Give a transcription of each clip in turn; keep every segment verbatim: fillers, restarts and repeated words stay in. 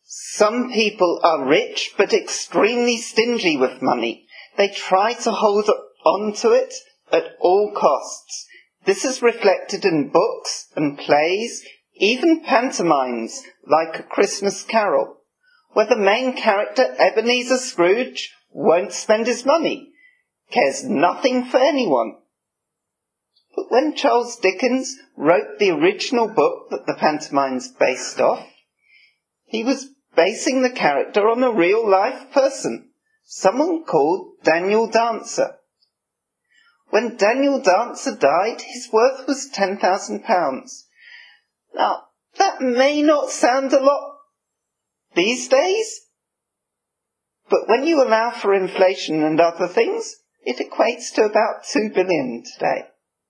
Some people are rich but extremely stingy with money. They try to hold on to it at all costs. This is reflected in books and plays, even pantomimes like A Christmas Carol, where the main character, Ebenezer Scrooge, won't spend his money, cares nothing for anyone. But when Charles Dickens wrote the original book that the pantomime's based off, he was basing the character on a real-life person, someone called Daniel Dancer. When Daniel Dancer died, his worth was ten thousand pounds. Now, that may not sound a lot these days, but when you allow for inflation and other things, it equates to about two billion today.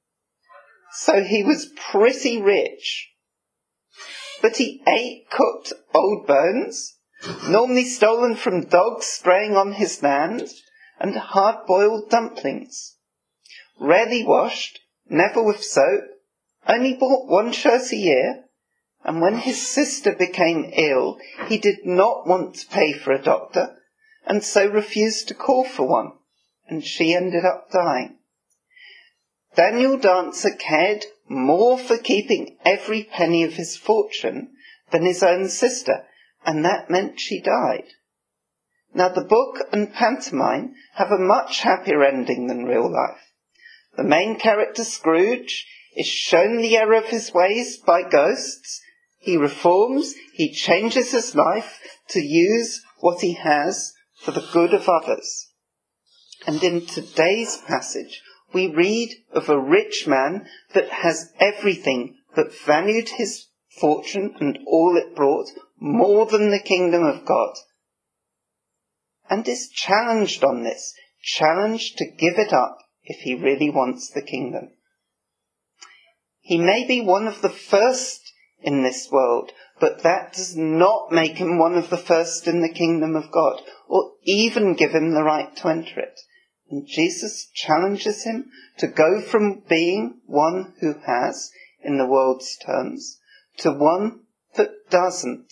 So he was pretty rich. But he ate cooked old bones, normally stolen from dogs straying on his land, and hard-boiled dumplings. Rarely washed, never with soap, only bought one shirt a year, and when his sister became ill, he did not want to pay for a doctor, and so refused to call for one, and she ended up dying. Daniel Dancer cared more for keeping every penny of his fortune than his own sister, and that meant she died. Now, the book and pantomime have a much happier ending than real life. The main character, Scrooge, is shown the error of his ways by ghosts. He reforms, he changes his life to use what he has for the good of others. And in today's passage, we read of a rich man that has everything but valued his fortune and all it brought more than the kingdom of God, and is challenged on this, challenged to give it up if he really wants the kingdom. He may be one of the first in this world, but that does not make him one of the first in the kingdom of God, or even give him the right to enter it. And Jesus challenges him to go from being one who has, in the world's terms, to one that doesn't.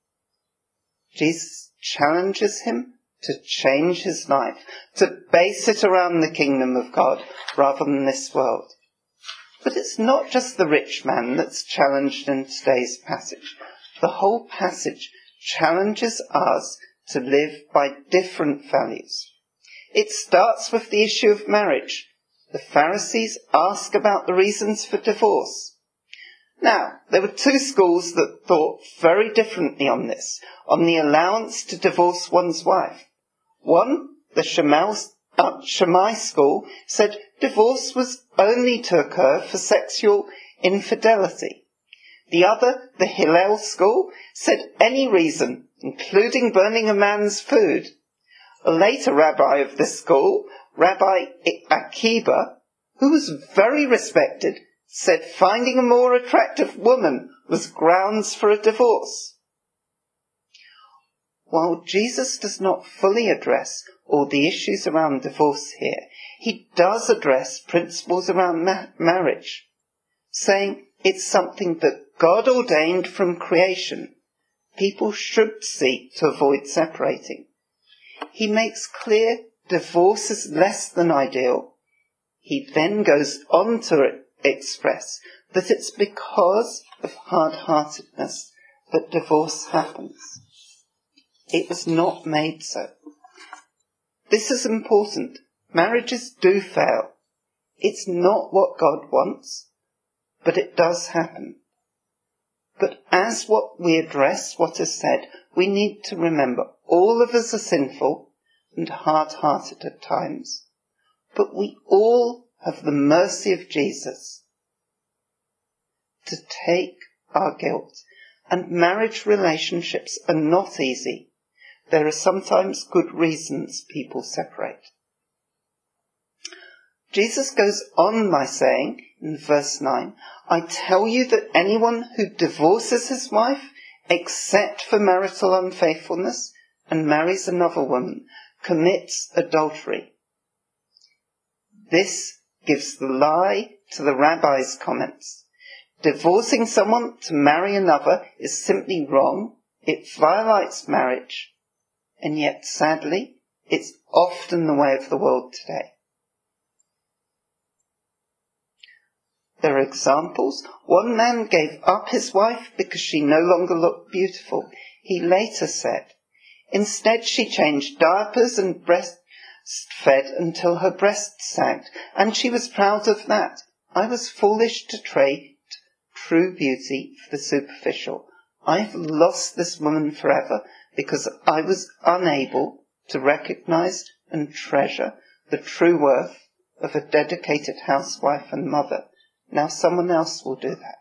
Jesus challenges him to change his life, to base it around the kingdom of God rather than this world. But it's not just the rich man that's challenged in today's passage. The whole passage challenges us to live by different values. It starts with the issue of marriage. The Pharisees ask about the reasons for divorce. Now, there were two schools that thought very differently on this, on the allowance to divorce one's wife. One, the Shammai, uh, Shammai school, said divorce was only to occur for sexual infidelity. The other, the Hillel school, said any reason, including burning a man's food. A later rabbi of this school, Rabbi Akiba, who was very respected, said finding a more attractive woman was grounds for a divorce. While Jesus does not fully address all the issues around divorce here, he does address principles around ma- marriage, saying it's something that God ordained from creation. People should seek to avoid separating. He makes clear divorce is less than ideal. He then goes on to express that it's because of hard-heartedness that divorce happens. It was not made so. This is important. Marriages do fail. It's not what God wants, but it does happen. But as what we address what is said, we need to remember all of us are sinful and hard-hearted at times, but we all have the mercy of Jesus to take our guilt. And marriage relationships are not easy. There are sometimes good reasons people separate. Jesus goes on by saying in verse nine, I tell you that anyone who divorces his wife, except for marital unfaithfulness, and marries another woman, commits adultery. This gives the lie to the rabbi's comments. Divorcing someone to marry another is simply wrong. It violates marriage, and yet, sadly, it's often the way of the world today. There are examples. One man gave up his wife because she no longer looked beautiful. He later said, instead she changed diapers and breastfed until her breasts sagged, and she was proud of that. I was foolish to trade true beauty for the superficial. I've lost this woman forever because I was unable to recognize and treasure the true worth of a dedicated housewife and mother. Now someone else will do that.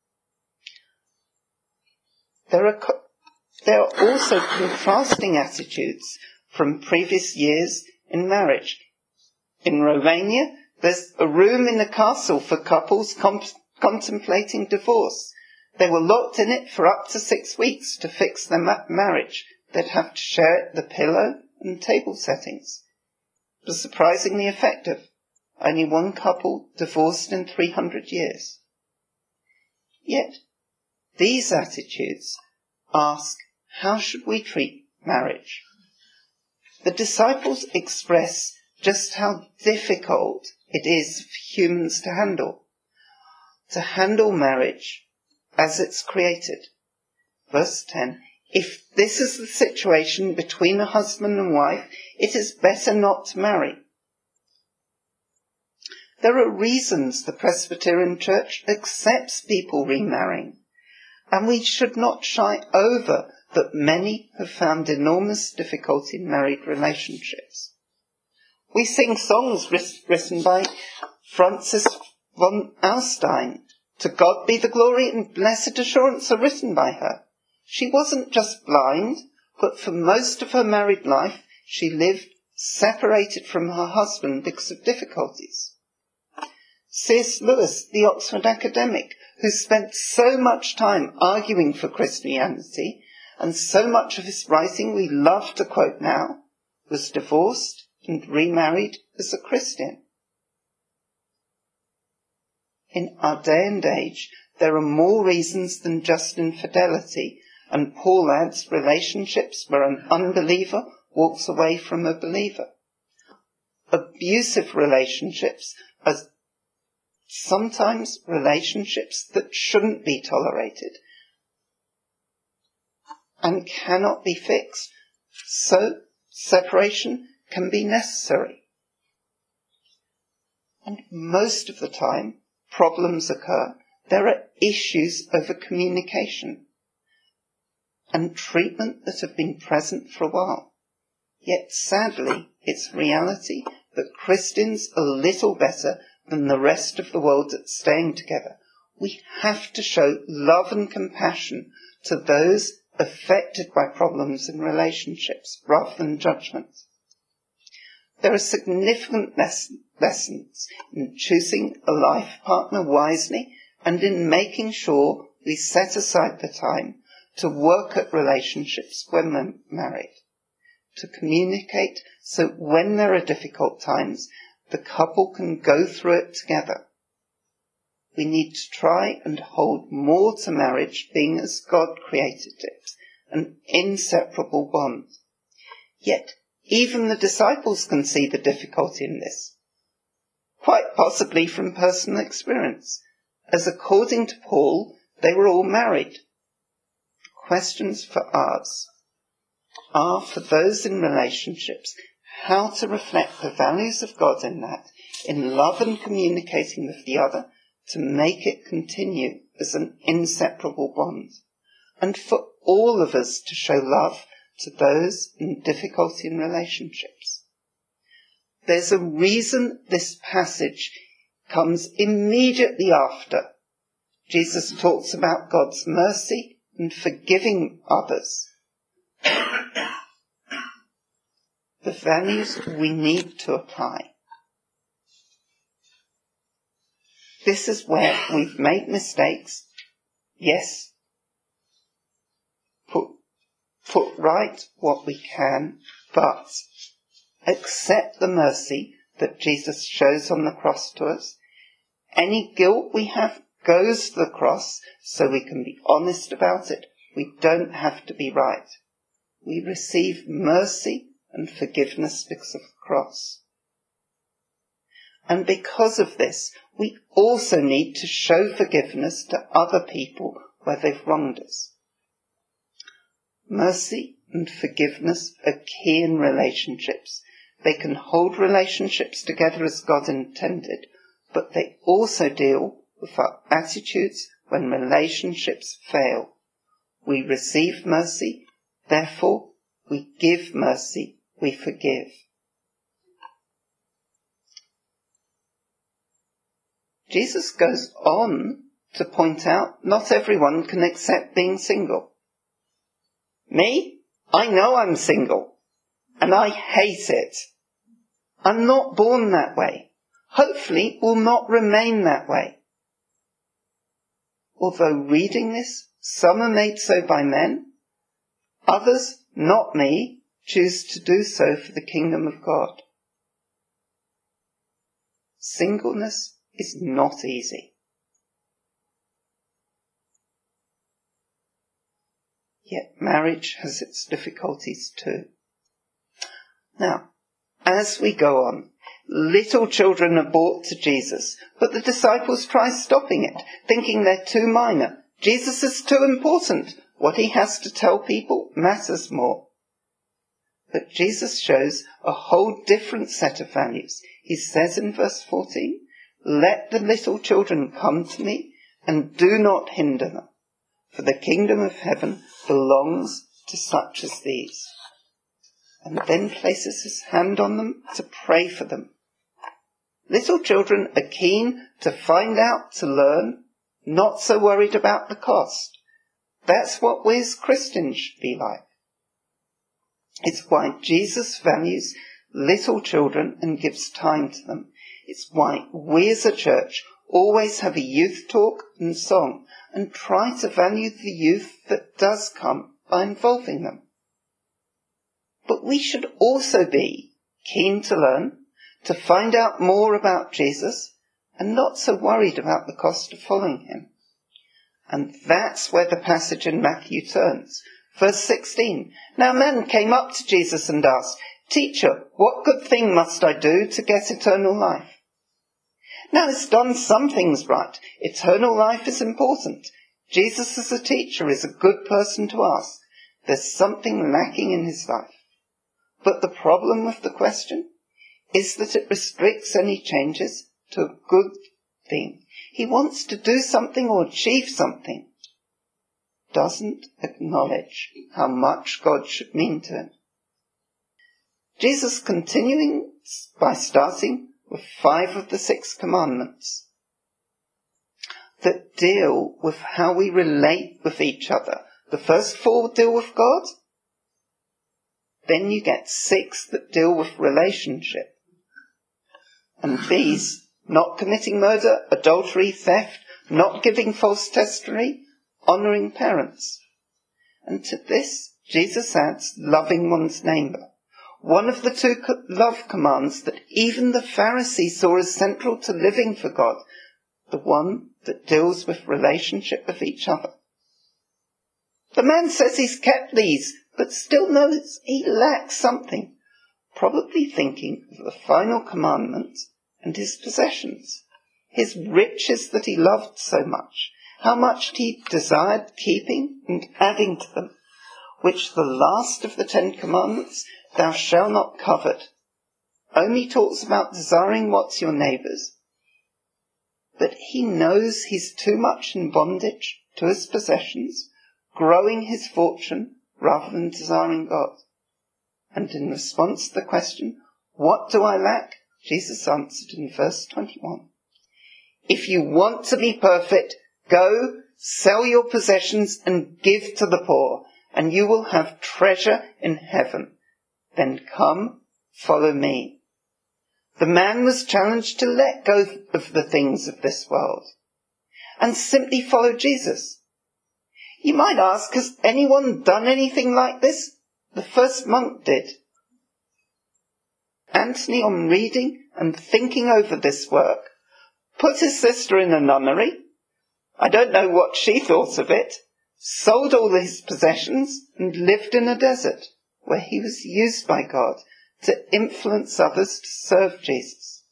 There are, co- there are also contrasting attitudes from previous years in marriage. In Romania, there's a room in the castle for couples com- contemplating divorce. They were locked in it for up to six weeks to fix their ma- marriage. They'd have to share the pillow and table settings. It was surprisingly effective. Only one couple divorced in three hundred years. Yet, these attitudes ask, how should we treat marriage? The disciples express just how difficult it is for humans to handle. To handle marriage as it's created. Verse ten, if this is the situation between a husband and wife, it is better not to marry. There are reasons the Presbyterian Church accepts people remarrying, and we should not shy over that many have found enormous difficulty in married relationships. We sing songs written by Francis von Alstein. To God be the glory and blessed assurance are written by her. She wasn't just blind, but for most of her married life she lived separated from her husband because of difficulties. C S Lewis, the Oxford academic, who spent so much time arguing for Christianity, and so much of his writing we love to quote now, was divorced and remarried as a Christian. In our day and age, there are more reasons than just infidelity, and Paul adds relationships where an unbeliever walks away from a believer. Abusive relationships are sometimes relationships that shouldn't be tolerated and cannot be fixed, so separation can be necessary. And most of the time, problems occur. There are issues over communication and treatment that have been present for a while. Yet sadly, it's reality that Christians are little better than the rest of the world at staying together. We have to show love and compassion to those affected by problems in relationships rather than judgment. There are significant les- lessons in choosing a life partner wisely and in making sure we set aside the time to work at relationships when we're married, to communicate so when there are difficult times, the couple can go through it together. We need to try and hold more to marriage being as God created it, an inseparable bond. Yet, even the disciples can see the difficulty in this, quite possibly from personal experience, as according to Paul, they were all married. The questions for us are for those in relationships, how to reflect the values of God in that, in love and communicating with the other, to make it continue as an inseparable bond, and for all of us to show love to those in difficulty in relationships. There's a reason this passage comes immediately after Jesus talks about God's mercy and forgiving others. The values we need to apply. This is where we've made mistakes. Yes. Put, put right what we can, but accept the mercy that Jesus shows on the cross to us. Any guilt we have goes to the cross so we can be honest about it, We don't have to be right. We receive mercy and forgiveness because of the cross. And because of this, we also need to show forgiveness to other people where they've wronged us. Mercy and forgiveness are key in relationships. They can hold relationships together as God intended, but they also deal with our attitudes when relationships fail. We receive mercy, therefore we give mercy, we forgive. Jesus goes on to point out not everyone can accept being single. Me? I know I'm single, and I hate it. I'm not born that way. Hopefully will not remain that way. Although reading this, some are made so by men, others, not me, choose to do so for the kingdom of God. Singleness is not easy. Yet marriage has its difficulties too. Now, as we go on, little children are brought to Jesus, but the disciples try stopping it, thinking they're too minor. Jesus is too important. What he has to tell people matters more. But Jesus shows a whole different set of values. He says in verse fourteen, "Let the little children come to me, and do not hinder them, for the kingdom of heaven belongs to such as these." And then places his hand on them to pray for them. Little children are keen to find out, to learn, not so worried about the cost. That's what we as Christians should be like. It's why Jesus values little children and gives time to them. It's why we as a church always have a youth talk and song and try to value the youth that does come by involving them. But we should also be keen to learn, to find out more about Jesus, and not so worried about the cost of following him. And that's where the passage in Matthew turns. Verse sixteen, "Now a man came up to Jesus and asked, 'Teacher, what good thing must I do to get eternal life?' Now he's done some things right. Eternal life is important. Jesus as a teacher is a good person to ask. There's something lacking in his life. But the problem with the question is that it restricts any changes to a good thing. He wants to do something or achieve something. Doesn't acknowledge how much God should mean to him." Jesus continuing by starting with five of the six commandments that deal with how we relate with each other. The first four deal with God. Then you get six that deal with relationship. And these, not committing murder, adultery, theft, not giving false testimony, honouring parents. And to this, Jesus adds loving one's neighbour. One of the two love commands that even the Pharisees saw as central to living for God, the one that deals with relationship with each other. The man says he's kept these, but still knows he lacks something, probably thinking of the final commandment and his possessions, his riches that he loved so much, how much he desired keeping and adding to them, which the last of the Ten Commandments, "Thou shalt not covet," only talks about desiring what's your neighbour's. But he knows he's too much in bondage to his possessions, growing his fortune rather than desiring God. And in response to the question, "What do I lack?" Jesus answered in verse twenty-one, "If you want to be perfect, go, sell your possessions and give to the poor, and you will have treasure in heaven. Then come, follow me." The man was challenged to let go of the things of this world and simply follow Jesus. You might ask, has anyone done anything like this? The first monk did. Anthony, on reading and thinking over this work, put his sister in a nunnery. I don't know what she thought of it. sold all his possessions and lived in a desert where he was used by God to influence others to serve Jesus.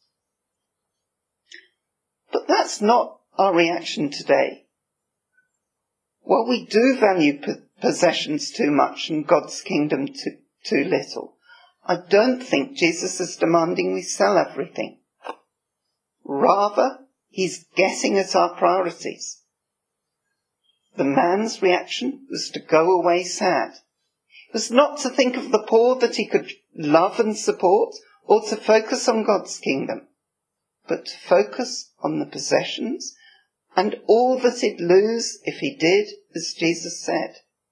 But that's not our reaction today. While we do value possessions too much and God's kingdom too, too little, I don't think Jesus is demanding we sell everything. Rather, he's getting at our priorities. The man's reaction was to go away sad. It was not to think of the poor that he could love and support, or to focus on God's kingdom, but to focus on the possessions and all that he'd lose if he did as Jesus said.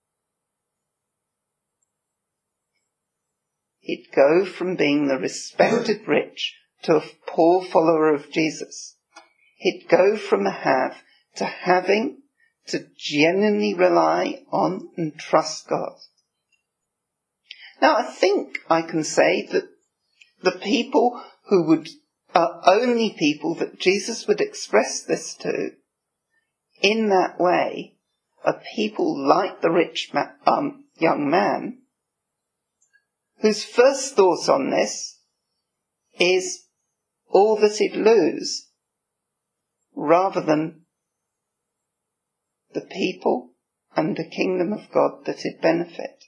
He'd go from being the respected rich to a poor follower of Jesus. He'd go from a have to having to genuinely rely on and trust God. Now, I think I can say that the people who would, are only people that Jesus would express this to in that way are people like the rich ma- um, young man, whose first thought on this is all that he'd lose, rather than the people and the kingdom of God that he'd benefit.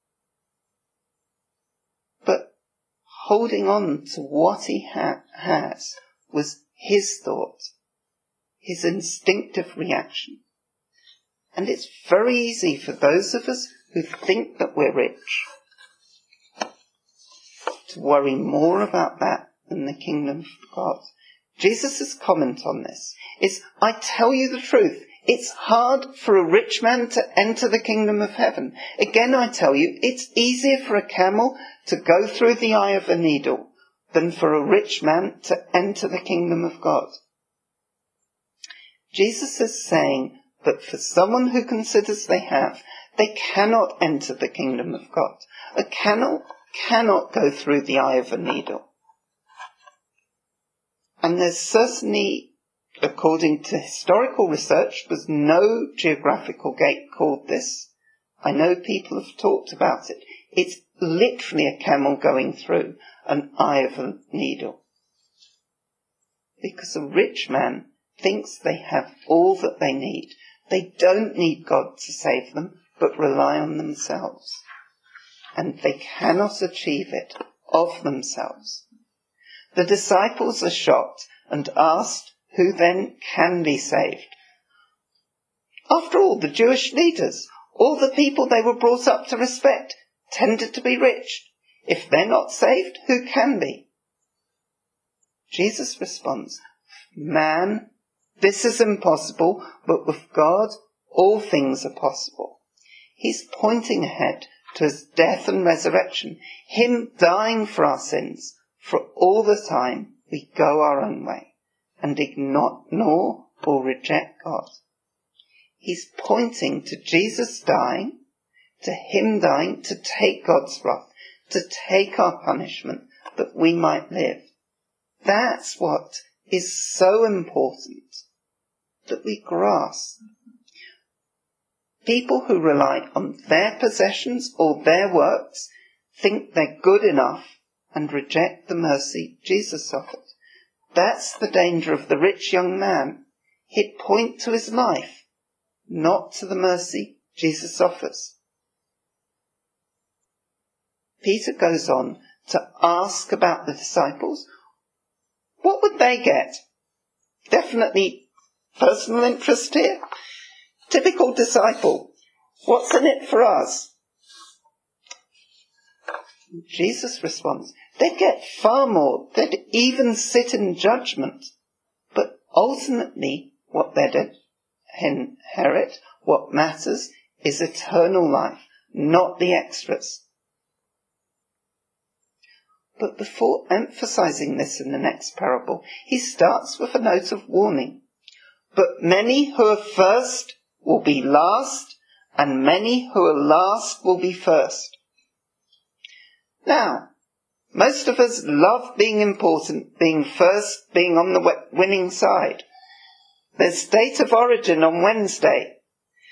But holding on to what he ha- has was his thought, his instinctive reaction. And it's very easy for those of us who think that we're rich to worry more about that than the kingdom of God. Jesus' comment on this is, I tell you the truth, it's hard for a rich man to enter the kingdom of heaven. Again, I tell you, it's easier for a camel to go through the eye of a needle than for a rich man to enter the kingdom of God. Jesus is saying that for someone who considers they have, they cannot enter the kingdom of God. A camel cannot go through the eye of a needle. And there's certainly, according to historical research, was no geographical gate called this. I know people have talked about it. It's literally a camel going through an eye of a needle. Because a rich man thinks they have all that they need. They don't need God to save them, but rely on themselves. And they cannot achieve it of themselves. The disciples are shocked and asked who then can be saved. After all, the Jewish leaders, all the people they were brought up to respect, tended to be rich. If they're not saved, who can be? Jesus responds, man, this is impossible, but with God, all things are possible. He's pointing ahead to his death and resurrection, him dying for our sins. For all the time we go our own way and ignore or reject God. He's pointing to Jesus dying, to him dying to take God's wrath, to take our punishment that we might live. That's what is so important that we grasp. People who rely on their possessions or their works think they're good enough and reject the mercy Jesus offered. That's the danger of the rich young man. He'd point to his life, not to the mercy Jesus offers. Peter goes on to ask about the disciples. What would they get? Definitely personal interest here. Typical disciple. What's in it for us? Jesus responds, they'd get far more. They'd even sit in judgment. But ultimately, what they'd inherit, what matters, is eternal life, not the extras. But before emphasizing this in the next parable, he starts with a note of warning. But many who are first will be last, and many who are last will be first. Now, most of us love being important, being first, being on the winning side. There's Date of Origin on Wednesday.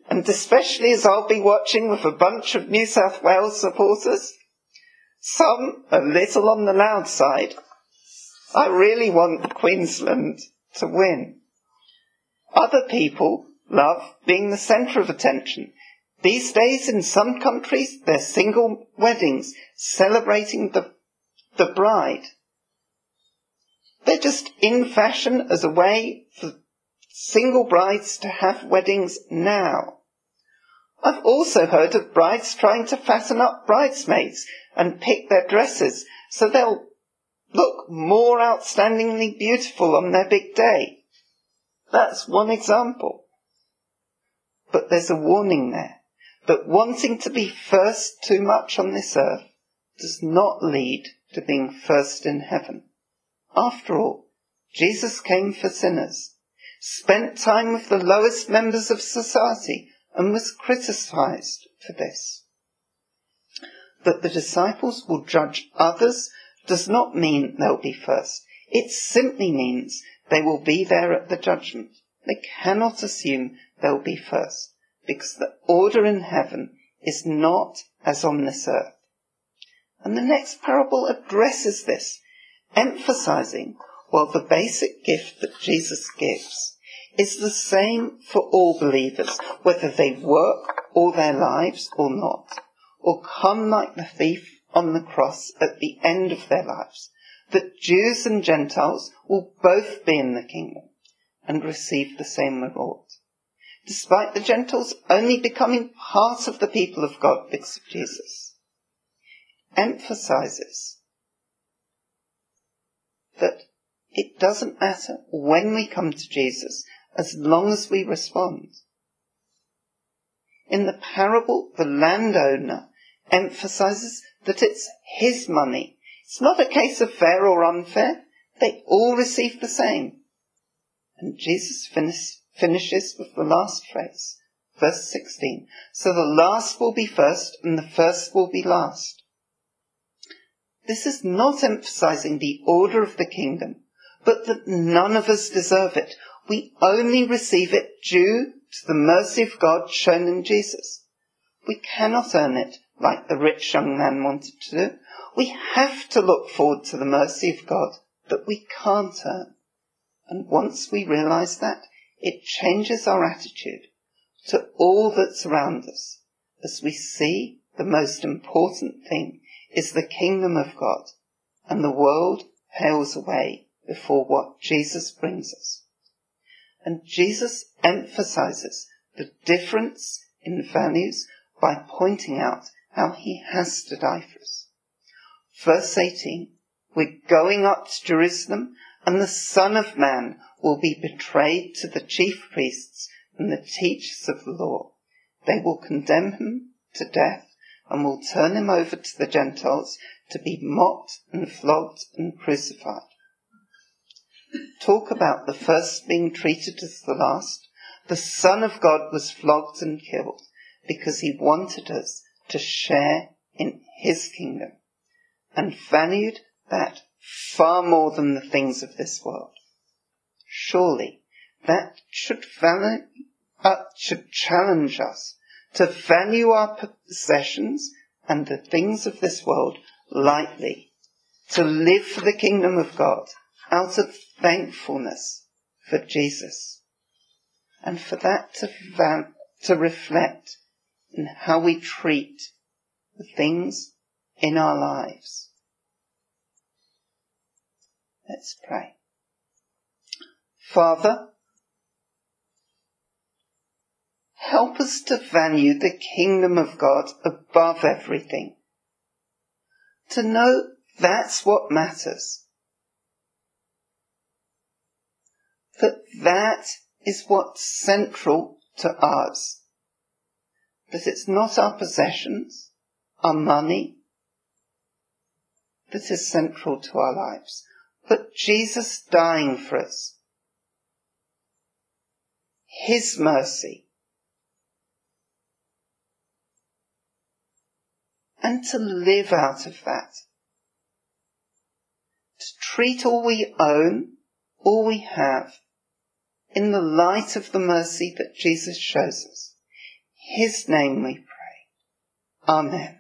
and especially as I'll be watching with a bunch of New South Wales supporters, some a little on the loud side, I really want Queensland to win. Other people love being the centre of attention. These days in some countries, they're single weddings, celebrating the, the bride. They're just in fashion as a way for single brides to have weddings now. I've also heard of brides trying to fatten up bridesmaids and pick their dresses so they'll look more outstandingly beautiful on their big day. That's one example. But there's a warning there, that wanting to be first too much on this earth does not lead to being first in heaven. After all, Jesus came for sinners, spent time with the lowest members of society, and was criticized for this. That the disciples will judge others does not mean they'll be first. It simply means they will be there at the judgment. They cannot assume they'll be first, because the order in heaven is not as on this earth. And the next parable addresses this, emphasizing, while the basic gift that Jesus gives is the same for all believers, whether they work all their lives or not, or come like the thief on the cross at the end of their lives, that Jews and Gentiles will both be in the kingdom and receive the same reward, despite the Gentiles only becoming part of the people of God because of Jesus. Emphasizes that it doesn't matter when we come to Jesus, as long as we respond. In the parable, the landowner emphasizes that it's his money. It's not a case of fair or unfair. They all receive the same. And Jesus finish, finishes with the last phrase, verse sixteen. So the last will be first and the first will be last. This is not emphasizing the order of the kingdom, but that none of us deserve it. We only receive it due to the mercy of God shown in Jesus. We cannot earn it like the rich young man wanted to do. We have to look forward to the mercy of God that we can't earn. And once we realize that, it changes our attitude to all that's around us, as we see the most important thing is the kingdom of God, and the world pales away before what Jesus brings us. And Jesus emphasizes the difference in values by pointing out how he has to die for us. Verse eighteen, we're going up to Jerusalem, and the Son of Man will be betrayed to the chief priests and the teachers of the law. They will condemn him to death and will turn him over to the Gentiles to be mocked and flogged and crucified. Talk about the first being treated as the last. The Son of God was flogged and killed because he wanted us to share in his kingdom and valued that far more than the things of this world. Surely that should value, uh, should challenge us to value our possessions and the things of this world lightly, to live for the kingdom of God out of thankfulness for Jesus, and for that to, val- to reflect in how we treat the things in our lives. Let's pray. Father, help us to value the kingdom of God above everything, to know that's what matters, that that is what's central to us, that it's not our possessions, our money, that is central to our lives, but Jesus dying for us, his mercy, and to live out of that, to treat all we own, all we have, in the light of the mercy that Jesus shows us, his name we pray. Amen.